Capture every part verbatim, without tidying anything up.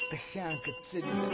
Таханка Цилис.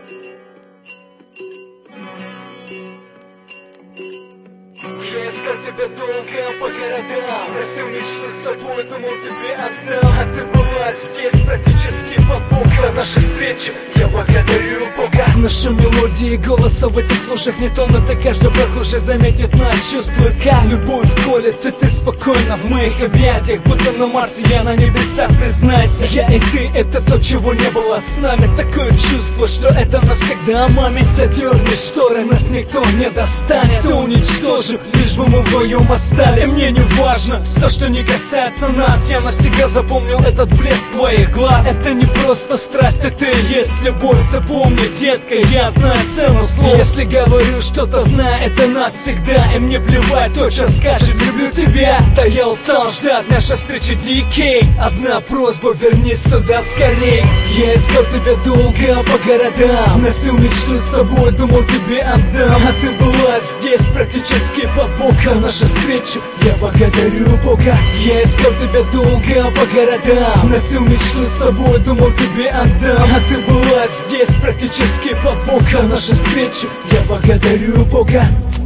Я искал тебя долго по городам, носил мечту с собой, думал тебе отдам. А ты была здесь практически по бокам. За наши встречи я благодарю Бога. Наши мелодии голоса в этих лужах не тонут, и каждый прохожий заметит нас. Чувствует, как любовь колет, и ты спокойно в моих объятиях, будто на Марсе, я на небесах, признайся. Я и ты, это то, чего не было с нами. Такое чувство, что это навсегда. Маме, задерни шторы, нас никто не достанет. Все уничтожим, лишь бы мы вдвоем остались. И мне не важно все, что не касается нас. Я навсегда запомнил этот блеск твоих глаз. Это не просто страсть, это и есть любовь. Запомни, детка, я знаю цену слов. Если говорю что-то, знаю, это навсегда. И мне плевать, точно скажет, люблю тебя. Да я устал ждать нашей встречи, ди кей. Одна просьба, вернись сюда скорей. Я искал тебя долго по городам, носил мечту с собой, думал тебе отдам. А ты была здесь практически по бокам. За нашу встречу я благодарю Бога. Я искал тебя долго по городам, носил мечту с собой, думал тебе отдам. А ты была здесь практически по бокам. За нашу встречу я благодарю Бога.